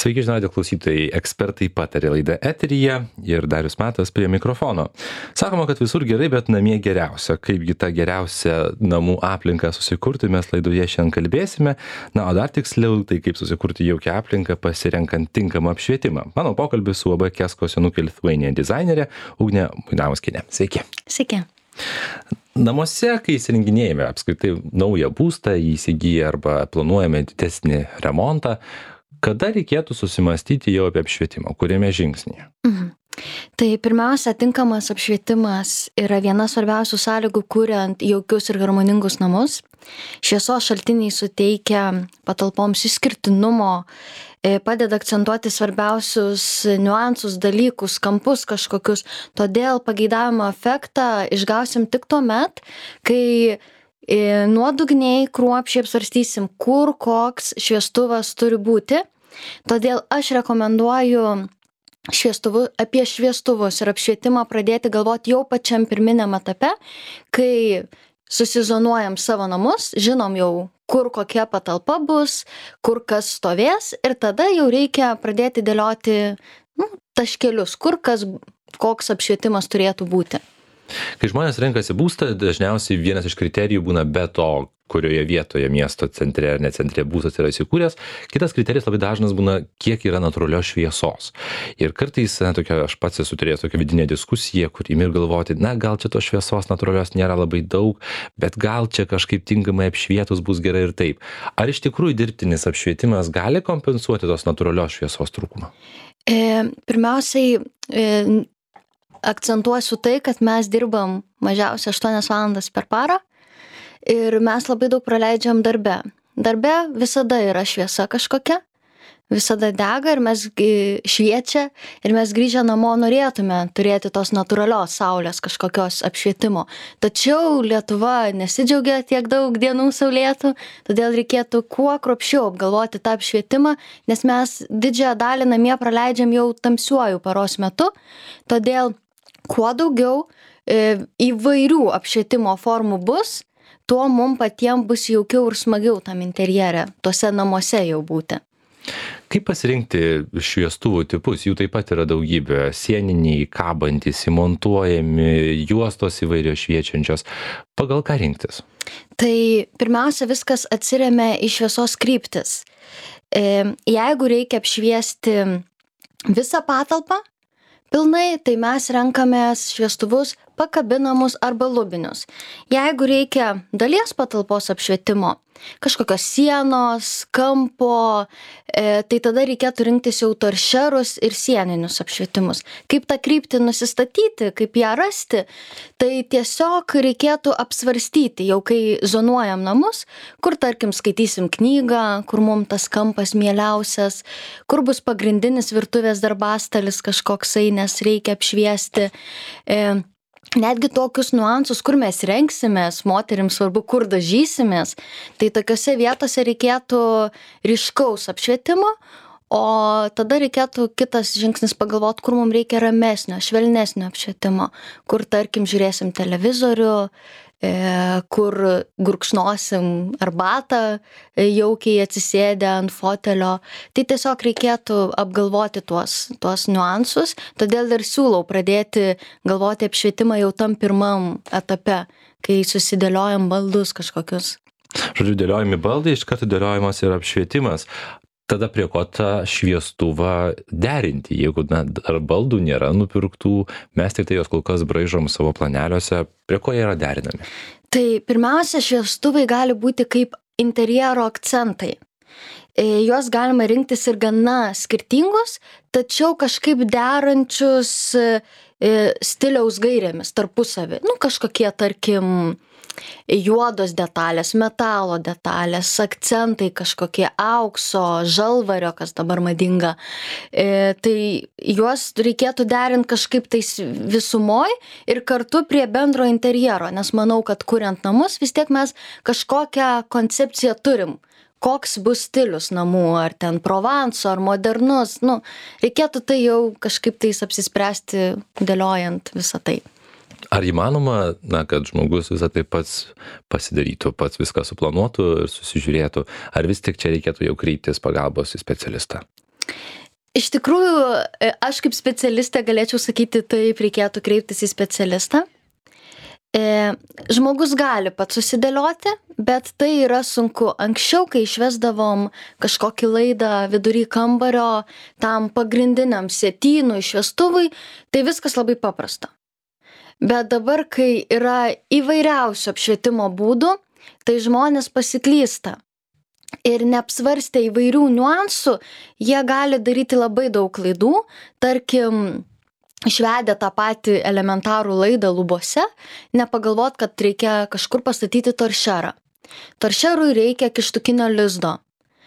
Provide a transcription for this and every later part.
Sveiki, žinių radijo klausytojai, ekspertai patarė laida eteryje ir Darius Matas prie mikrofono. Sakoma, kad visur gerai, bet namie geriausia. Kaipgi tą geriausią namų aplinką susikurti, mes laidoje šiandien kalbėsime. Na, o dar tiksliau, tai kaip susikurti jaukią aplinką pasirenkant tinkamą apšvietimą. Mano pokalbis su UAB Kesko senukė Lithuania dizainerė Ugnė Buinauskienė. Sveiki. Sveiki. Namuose, kai įsirenginėjame apskritai naują būstą, įsigyję arba planuojame didesnį remontą, kada reikėtų susimastyti jau apie apšvietimą, kuriame žingsnyje? Tai pirmiausia, tinkamas apšvietimas yra viena svarbiausių sąlygų, kuriant jaukius ir harmoningus namus. Šviesos šaltiniai suteikia patalpoms išskirtinumo, padeda akcentuoti svarbiausius niuansus, dalykus, kampus kažkokius. Todėl pageidavimo efektą išgausim tik tuomet, kai nuodugniai kruopščiai apsvarstysim, kur koks šviestuvas turi būti. Todėl aš rekomenduoju apie šviestuvus ir apšvietimą pradėti galvoti jau pačiam pirminiam etape, kai susizonuojam savo namus, žinom jau, kur kokia patalpa bus, kur kas stovės ir tada jau reikia pradėti dėlioti taškelius, kur koks apšvietimas turėtų būti. Kai žmonės renkasi būstą, dažniausiai vienas iš kriterijų būna be to, kurioje vietoje miesto centre ar ne centre būstas yra įsikūręs. Kitas kriterijus labai dažnas būna, kiek yra natūralios šviesos. Ir kartais, aš pats esu turėjęs tokią vidinę diskusiją, kur imi ir galvoti, gal čia tos šviesos natūralios nėra labai daug, bet gal čia kažkaip tinkamai apšvietus bus gerai ir taip. Ar iš tikrųjų dirbtinis apšvietimas gali kompensuoti tos natūralios šviesos trūkumą? Pirmiausiai, akcentuosiu tai, kad mes dirbam mažiausiai 8 valandas per parą ir mes labai daug praleidžiam darbe. Darbe visada yra šviesa kažkokia, visada dega ir mes šviečia ir mes grįžę namo norėtume turėti tos natūralios saulės kažkokios apšvietimo. Tačiau Lietuva nesidžiaugia tiek daug dienų saulėtų, todėl reikėtų kuo kruopščiau apgalvoti tą apšvietimą, nes mes didžiąją dalį namie praleidžiam jau tamsiuoju paros metu, todėl kuo daugiau įvairių apšvietimo formų bus, tuo mums patiems bus jaukiau ir smagiau tam interjere, tuose namuose jau būti. Kaip pasirinkti šviestuvų tipus? Jų taip pat yra daugybė. Sieniniai, kabantys, įmontuojami, juostos įvairios šviečiančios. Pagal ką rinktis? Tai pirmiausia, viskas atsiremia į šviesos kryptis. Jeigu reikia apšviesti visą patalpą, pilnai, tai mes renkamės šviestuvus pakabinamus arba lubinius. Jeigu reikia dalies patalpos apšvietimo, kažkokios sienos, kampo, tai tada reikėtų rinktis jau toršerus ir sieninius apšvietimus. Kaip tą kryptį nusistatyti, kaip ją rasti, tai tiesiog reikėtų apsvarstyti, jau kai zonuojam namus, kur tarkim skaitysim knygą, kur mums tas kampas mieliausias, kur bus pagrindinis virtuvės darbastalis kažkoksai, nes reikia apšviesti. Netgi tokius niuansus, kur mes rengsimės, moterims svarbu, kur dažysimės, tai tokiose vietose reikėtų ryškaus apšvietimo, o tada reikėtų kitas žingsnis pagalvoti, kur mums reikia ramesnio, švelnesnio apšvietimo, kur tarkim žiūrėsim televizorių, kur gurkšnosim arbatą, jaukiai atsisėdę ant fotelio. Tai tiesiog reikėtų apgalvoti tuos niuansus, todėl ir siūlau pradėti galvoti apšvietimą jau tam pirmam etape, kai susidėliojam baldus kažkokius. Žodžiu, dėliojami baldai, iš karto dėliojamas ir apšvietimas. Tada prie ko tą šviestuvą derinti, jeigu ar baldų nėra nupirktų, mes tik tai jos kol kas braižom savo planeliuose, prie ko jie yra derinami? Tai pirmiausia, šviestuvai gali būti kaip interjero akcentai. Juos galima rinktis ir gana skirtingus, tačiau kažkaip derančius stiliaus gairėmis tarpusavį. Kažkokie, tarkim, juodos detalės, metalo detalės, akcentai kažkokie, aukso, žalvario, kas dabar madinga. Tai juos reikėtų derinti kažkaip tais visumoj ir kartu prie bendro interjero, nes manau, kad kuriant namus vis tiek mes kažkokią koncepciją turim. Koks bus stilius namų, ar ten Provanso, ar modernus. Reikėtų tai jau kažkaip tais apsispręsti, dėliojant visą tai. Ar įmanoma, kad žmogus visą tai pats pasidarytų, pats viską suplanuotų ir susižiūrėtų, ar vis tik čia reikėtų jau kreiptis pagalbos į specialistą? Iš tikrųjų, aš kaip specialistė galėčiau sakyti, taip reikėtų kreiptis į specialistą. Žmogus gali pats susidėlioti, bet tai yra sunku. Anksčiau, kai išvesdavom kažkokį laidą vidury kambario tam pagrindiniam sietynui, šviestuvui, tai viskas labai paprasta. Bet dabar, kai yra įvairiausių apšvietimo būdų, tai žmonės pasiklysta. Ir neapsvarstę įvairių niuansų, jie gali daryti labai daug klaidų. Tarkim, išvedę tą patį elementarų laidą lubose, nepagalvot, kad reikia kažkur pastatyti toršerą. Toršerui reikia kištukinio lizdo.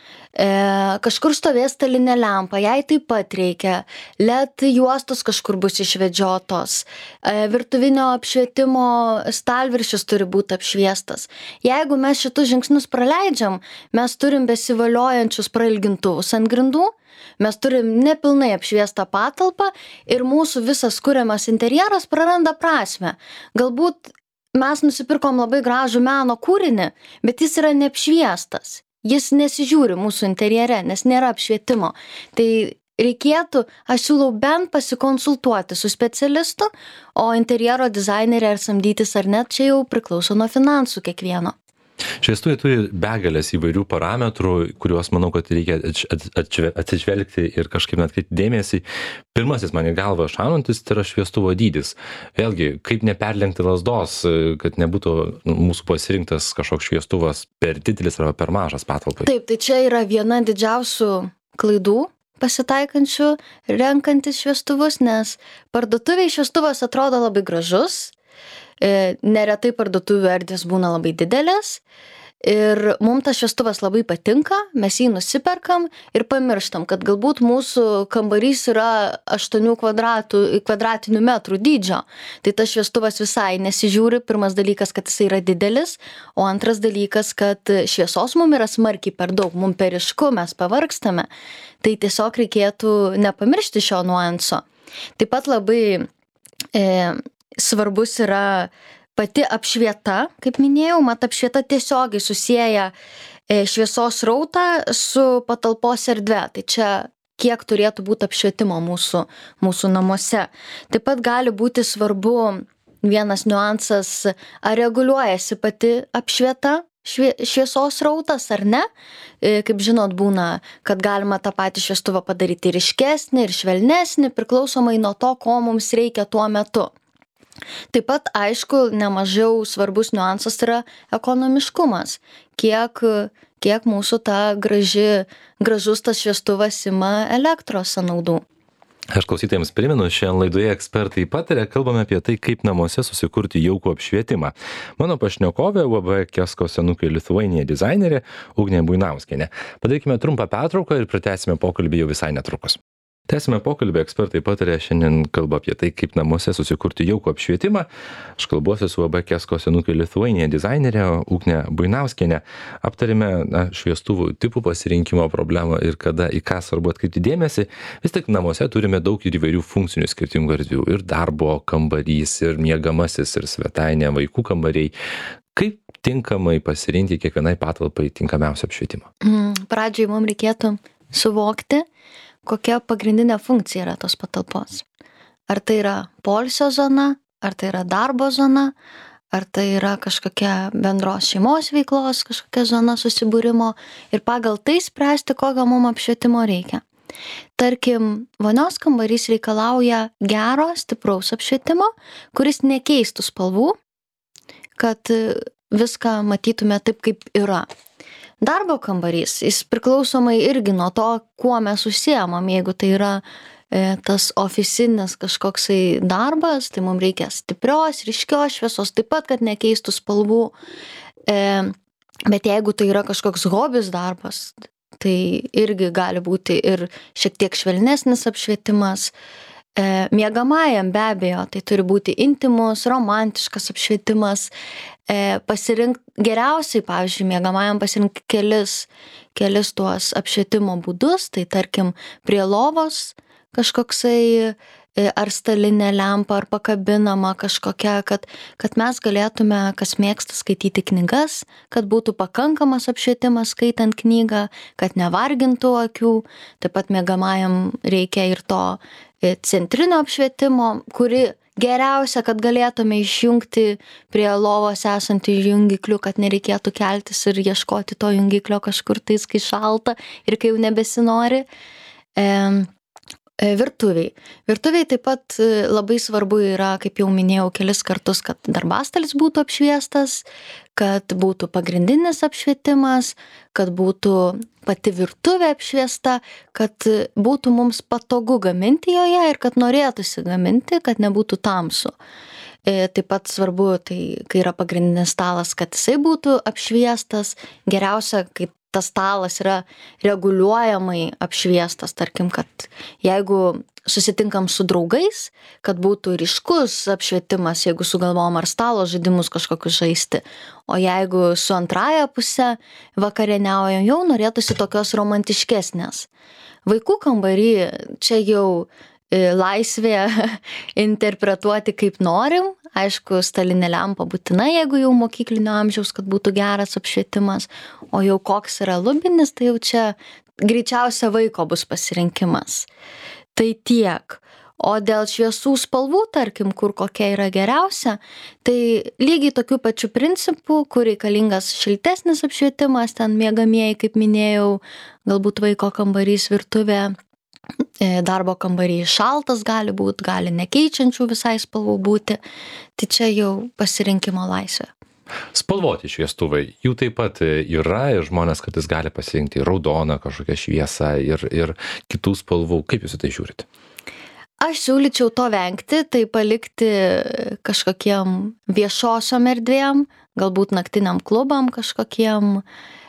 Kažkur stovės stalinė lempa, jai taip pat reikia. LED juostos kažkur bus išvedžiotos. Virtuvinio apšvietimo stalviršis turi būti apšviestas. Jeigu mes šitus žingsnius praleidžiam, mes turim besivaliojančius prailgintuvus ant grindų, mes turim nepilnai apšviestą patalpą ir mūsų visas kuriamas interjeras praranda prasmę. Galbūt mes nusipirkom labai gražų meno kūrinį, bet jis yra neapšviestas. Jis nesižiūri mūsų interjere, nes nėra apšvietimo. Tai reikėtų, aš siūlau bent pasikonsultuoti su specialistu, o interjero dizainerį ar samdytis ar net, čia jau priklauso nuo finansų kiekvieno. Šviestuvai turi begalės įvairių parametrų, kuriuos manau, kad reikia atsižvelgti ir kažkaip net atkreipti dėmesį. Pirmasis man į galvą šaunantis tai yra šviestuvo dydis. Vėlgi, kaip neperlenkti lazdos, kad nebūtų mūsų pasirinktas kažkoks šviestuvas per didelis arba per mažas patalpai. Taip, tai čia yra viena didžiausių klaidų pasitaikančių renkantis šviestuvus, nes parduotuviai šviestuvas atrodo labai gražus. Neretai parduotuvių erdvės būna labai didelės ir mums tas šviestuvas labai patinka, mes jį nusiperkam ir pamirštam, kad galbūt mūsų kambarys yra 8 kvadratinių metrų dydžio. Tai tas šviestuvas visai nesižiūri, pirmas dalykas, kad jis yra didelis, o antras dalykas, kad šviesos mums yra smarkiai per daug, mums per ryšku, mes pavargstame. Tai tiesiog reikėtų nepamiršti šio nuanso. Taip pat labai svarbus yra pati apšvieta, kaip minėjau, apšvieta tiesiogiai susieja šviesos srautą su patalpos erdve. Tai čia kiek turėtų būti apšvietimo mūsų namuose. Taip pat gali būti svarbu vienas niuansas, ar reguliuojasi pati apšvieta, šviesos srautas ar ne. Kaip žinot, būna, kad galima tą patį šviestuvą padaryti ryškesnį ir švelnesnį, priklausomai nuo to, ko mums reikia tuo metu. Taip pat, aišku, nemažiau svarbus niuansas yra ekonomiškumas. Kiek mūsų gražus tas šviestuvas ima elektros sąnaudų. Aš klausytojams primenu, šiandien laidoje ekspertai pataria, kalbame apie tai, kaip namuose susikurti jaukų apšvietimą. Mano pašnekovė UAB Kesko senukai Lithuania dizainerė Ugnė Buinauskienė. Padarykime trumpą pertrauką ir pratęsime pokalbį jau visai netrukus. Tęsime pokalbį, ekspertai pataria, šiandien kalba apie tai, kaip namuose susikurti jaukų apšvietimą. Aš kalbuosi su UAB Kesko senukai Lithuania dizainerė Ugnė Buinauskienė. Aptarėme šviestuvų tipų pasirinkimo problemą ir kada į ką svarbu atkreipti dėmesį. Vis tik namuose turime daug ir įvairių funkcinių skirtingų erdvių. Ir darbo kambarys, ir miegamasis, ir svetainė, vaikų kambariai. Kaip tinkamai pasirinkti kiekvienai patalpai tinkamiausią apšvietimą? Pradžiai mums reikėtų suvokti, kokia pagrindinė funkcija yra tos patalpos. Ar tai yra poilsio zona, ar tai yra darbo zona, ar tai yra kažkokia bendros šeimos veiklos, kažkokia zona susibūrimo ir pagal tai spręsti, kokio mums apšvietimo reikia. Tarkim, vonios kambarys reikalauja gero, stipraus apšvietimo, kuris nekeistų spalvų, kad viską matytume taip, kaip yra. Darbo kambarys, jis priklausomai irgi nuo to, kuo mes užsiemam. Jeigu tai yra tas ofisinis kažkoksai darbas, tai mums reikia stiprios, ryškios šviesos, taip pat, kad nekeistų spalvų. Bet jeigu tai yra kažkoks hobis darbas, tai irgi gali būti ir šiek tiek švelnesnis apšvietimas. Miegamajam be abejo, tai turi būti intimus, romantiškas apšvietimas. Geriausiai, pavyzdžiui, miegamajam pasirinkti kelis tuos apšvietimo būdus, tai tarkim prie lovos kažkoksai ar stalinė lempa, ar pakabinama kažkokia, kad mes galėtume, kas mėgsta skaityti knygas, kad būtų pakankamas apšvietimas skaitant knygą, kad nevargintų akių. Taip pat miegamajam reikia ir to centrinio apšvietimo, kuri geriausia, kad galėtume išjungti prie lovos esantį jungiklių, kad nereikėtų keltis ir ieškoti to jungiklio kažkur tais, kai šalta ir kai jau nebesinori. Virtuviai. Virtuviai taip pat labai svarbu yra, kaip jau minėjau kelis kartus, kad darbastalis būtų apšviestas, kad būtų pagrindinis apšvietimas, kad būtų pati virtuvė apšviesta, kad būtų mums patogu gaminti joje ir kad norėtųsi gaminti, kad nebūtų tamsu. Taip pat svarbu, tai kai yra pagrindinis stalas, kad jisai būtų apšviestas, geriausia, kai tas stalas yra reguliuojamai apšviestas, tarkim, kad jeigu susitinkam su draugais, kad būtų ryškus apšvietimas, jeigu sugalvom ar stalo žaidimus kažkokius žaisti, o jeigu su antraja pusė vakarieniaujam, jau norėtųsi tokios romantiškesnės. Vaikų kambarį čia jau laisvė interpretuoti kaip norim. Aišku, stalinė lempa būtina, jeigu jau mokyklinio amžiaus, kad būtų geras apšvietimas, o jau koks yra lubinis, tai jau čia greičiausia vaiko bus pasirinkimas. Tai tiek. O dėl šviesų spalvų, tarkim, kur kokia yra geriausia, tai lygiai tokių pačių principų, kur reikalingas šiltesnis apšvietimas, ten miegamieji, kaip minėjau, galbūt vaiko kambarys, virtuvė, darbo kambarys šaltas gali būti, gali nekeičiančių visai spalvų būti, tai čia jau pasirinkimo laisvė. Spalvoti šviestuvai, jų taip pat yra ir žmonės kartais gali pasirinkti raudoną kažkokią šviesą ir kitų spalvų. Kaip jūs į tai žiūrite? Aš siūlyčiau to vengti, tai palikti kažkokiem viešosiom erdvėm, galbūt naktiniam klubam kažkokiem,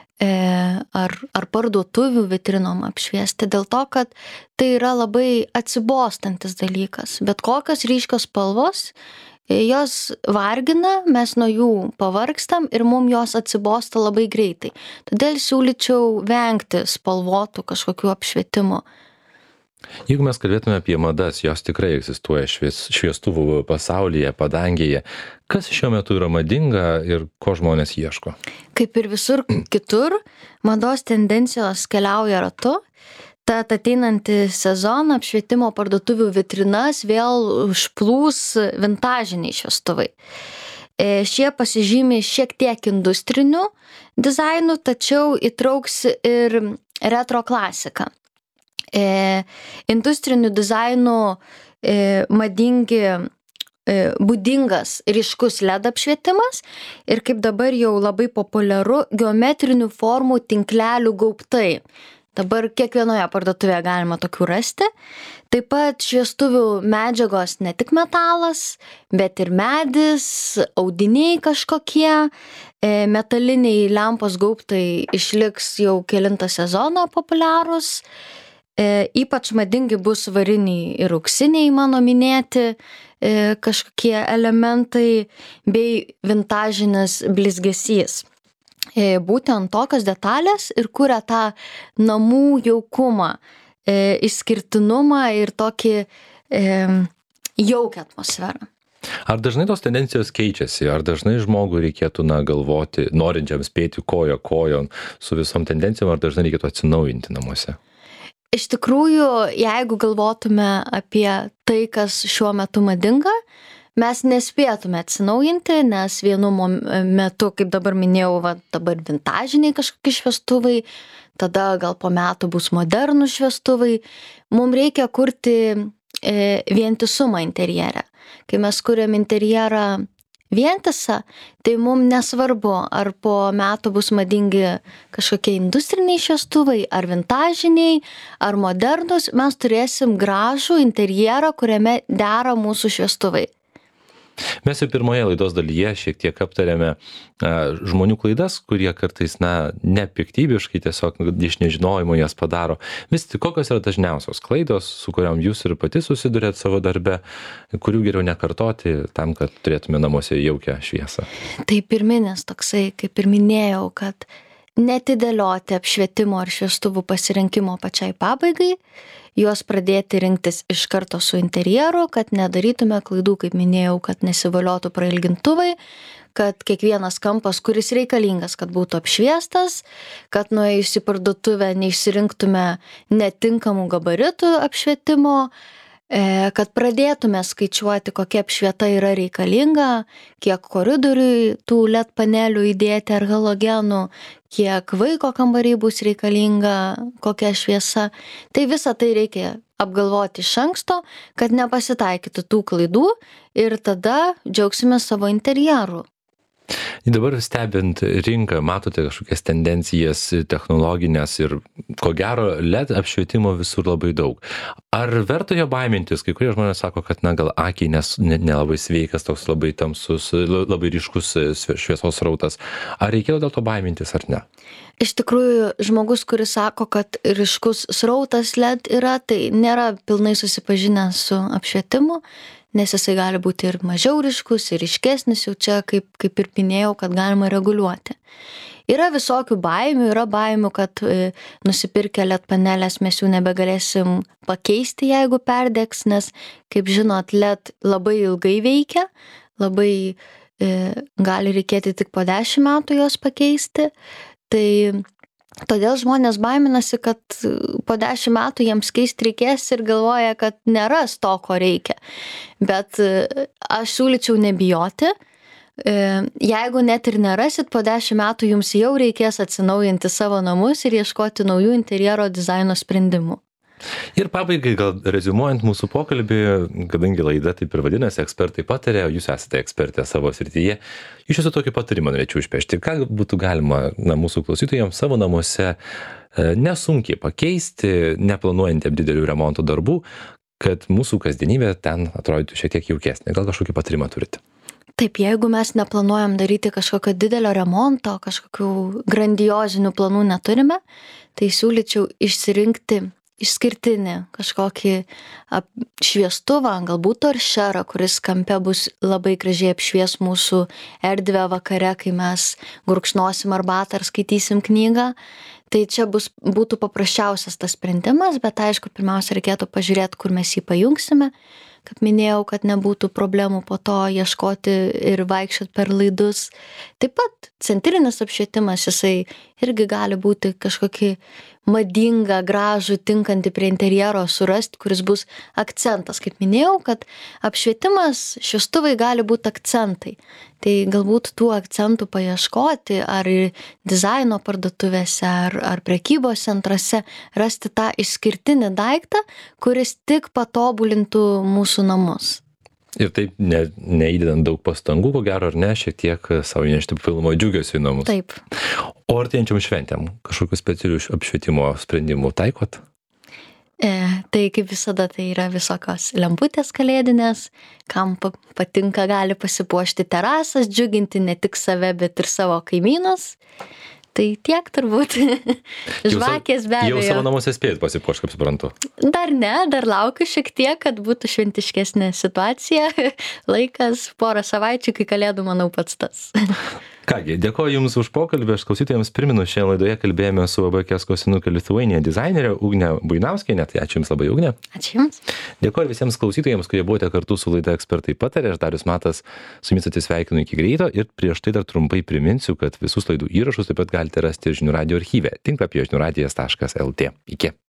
ar parduotuvių vitrinom apšviesti, dėl to, kad tai yra labai atsibostantis dalykas. Bet kokios ryškios spalvos, jos vargina, mes nuo jų pavargstam ir mums jos atsibosta labai greitai. Todėl siūlyčiau vengti spalvotų kažkokių apšvietimų. Jeigu mes kalbėtume apie madas, jos tikrai egzistuoja šviestuvų pasaulyje, padangėje. Kas šiuo metu yra madinga ir ko žmonės ieško? Kaip ir visur kitur, mados tendencijos keliauja ratu. Tad ateinantį sezoną apšvietimo parduotuvių vitrinas vėl užplūs vintažiniai šviestuvai. Šie pasižymi šiek tiek industriniu dizainu, tačiau įtrauks ir retro klasiką. Industriniu dizainu būdingas ryškus LED apšvietimas ir kaip dabar jau labai populiaru geometrinių formų tinklelių gaubtai. Dabar kiekvienoje parduotuvėje galima tokių rasti. Taip pat šviestuvių medžiagos ne tik metalas, bet ir medis, audiniai kažkokie, metaliniai lempos gaubtai išliks jau kelintą sezoną populiarūs. Ypač madingi bus variniai ir auksiniai mano minėti kažkokie elementai bei vintažinis blizgesys. Būtent tokios detalės ir kuria tą namų jaukumą, išskirtinumą ir tokį jaukią atmosferą. Ar dažnai tos tendencijos keičiasi? Ar dažnai žmogui reikėtų galvoti, norinčiam spėti koja kojon su visom tendencijom, ar dažnai reikėtų atsinaujinti namuose? Iš tikrųjų, jeigu galvotume apie tai, kas šiuo metu madinga, mes nespėtume atsinaujinti, nes vienu metu, kaip dabar minėjau, dabar vintažiniai kažkokie šviestuvai, tada gal po metų bus modernūs šviestuvai. Mums reikia kurti vientisumą interjere. Kai mes kuriam interjerą vientisą, tai mums nesvarbu, ar po metų bus madingi kažkokie industriniai šviestuvai, ar vintažiniai, ar modernus, mes turėsim gražų interjerą, kuriame dera mūsų šviestuvai. Mes jau pirmoje laidos dalyje šiek tiek aptarėme žmonių klaidas, kurie kartais nepiktybiškai tiesiog iš nežinojimo jas padaro. Vis tik kokios yra dažniausios klaidos, su kuriam jūs ir pati susidurėt savo darbe, kurių geriau nekartoti tam, kad turėtume namuose jaukią šviesą? Tai pirminis toksai, kaip ir minėjau, kad netidėlioti apšvietimo ar šviestuvų pasirinkimo pačiai pabaigai, juos pradėti rinktis iš karto su interjeru, kad nedarytume klaidų, kaip minėjau, kad nesivaliotų prailgintuvai, kad kiekvienas kampas, kuris reikalingas, kad būtų apšviestas, kad nuėjus į parduotuvę neišsirinktume netinkamų gabaritų apšvietimo, kad pradėtume skaičiuoti, kokia apšvieta yra reikalinga, kiek koridoriui tų LED panelių įdėti ar halogenų, kiek vaiko kambariai bus reikalinga, kokia šviesa. Tai visą tai reikia apgalvoti iš anksto, kad nepasitaikytų tų klaidų ir tada džiaugsime savo interjeru. Dabar stebint rinką, matote kažkokias tendencijas technologinės ir ko gero LED apšvietimo visur labai daug. Ar verta jo baimintis? Kai kurie žmonės sako, kad gal akiai nelabai sveikas, toks labai tamsus, labai ryškus šviesos srautas. Ar reikėjo dėl to baimintis ar ne? Iš tikrųjų, žmogus, kuris sako, kad ryškus srautas LED yra, tai nėra pilnai susipažinęs su apšvietimu, nes jisai gali būti ir mažiau ryškus, ir ryškesnis, jau čia, kaip ir minėjau, kad galima reguliuoti. Yra visokių baimių, yra baimių, kad nusipirkę LED panelės mes jų nebegalėsim pakeisti, jeigu perdegs, nes, kaip žinot, LED labai ilgai veikia, labai gali reikėti tik po 10 metų jos pakeisti. Tai todėl žmonės baiminasi, kad po 10 metų jiems keisti reikės ir galvoja, kad neras to, ko reikia. Bet aš siūlyčiau nebijoti. Jeigu net ir nerasit, po 10 metų jums jau reikės atsinaujinti savo namus ir ieškoti naujų interjero dizaino sprendimų. Ir pabaigai, gal reziumuojant mūsų pokalbį, kadangi laida taip ir vadinasi, ekspertai patarė, jūs esate ekspertė savo srityje, iš jūsų tokį patarimą norėčiau išpešti. Ką būtų galima mūsų klausytojams savo namuose nesunkiai pakeisti, neplanuojantiem didelių remonto darbų, kad mūsų kasdienybė ten atrodytų šiek tiek jaukesnė. Gal kažkokį patarimą turite? Taip, jeigu mes neplanuojam daryti kažkokio didelio remonto, kažkokių grandiozinių planų neturime, tai siūlyčiau išsirinkti išskirtinį kažkokį šviestuvą, galbūt toršerą, kuris kampe bus labai gražiai apšvies mūsų erdvę vakare, kai mes gurkšnosim arbatą ar skaitysim knygą. Tai čia būtų paprasčiausias tas sprendimas, bet aišku, pirmiausia reikėtų pažiūrėti, kur mes jį pajungsime. Kaip minėjau, kad nebūtų problemų po to ieškoti ir vaikščioti per laidus. Taip pat centrinis apšvietimas, jisai irgi gali būti kažkokį madingą, gražų, tinkantį prie interjero surasti, kuris bus akcentas. Kaip minėjau, kad apšvietimas, šviestuvai gali būti akcentai. Tai galbūt tų akcentų paieškoti ar dizaino parduotuvėse, ar prekybos centruose rasti tą išskirtinį daiktą, kuris tik patobulintų mūsų namus. Ir taip neįdedant daug pastangų, ko gero ar ne, šiek tiek savo įnešti papildomo džiugesio į namus. Taip. O artėjančiam šventėm kažkokių specialių apšvietimo sprendimų taikot? Tai kaip visada tai yra visokios lemputės kalėdinės, kam patinka gali pasipuošti terasas, džiuginti ne tik save, bet ir savo kaimynus. Tai tiek turbūt. Žvakės be abejo. Jau savo namuose spėjot pasipuošti, kaip suprantu. Dar ne, dar laukiu šiek tiek, kad būtų šventiškesnė situacija. Laikas, porą savaičių, kai kalėdų, manau, pats tas. Kągi, dėkoju Jums už pokalbį. Aš klausytojams priminu, šiandien laidoje kalbėjome su AB Kesko Senukai Lithuania dizainerė Ugnė Buinauskienė. Tai ačiū Jums labai, Ugnė. Ačiū Jums. Dėkoju visiems klausytojams, kurie buvote kartu su laida Ekspertai patarė. Aš Darius Matas su Jumis atsisveikinu iki greito ir prieš tai dar trumpai priminsiu, kad visus laidų įrašus taip pat galite rasti žinių radijo archyve tinklapyje žiniųradijas.lt. Iki.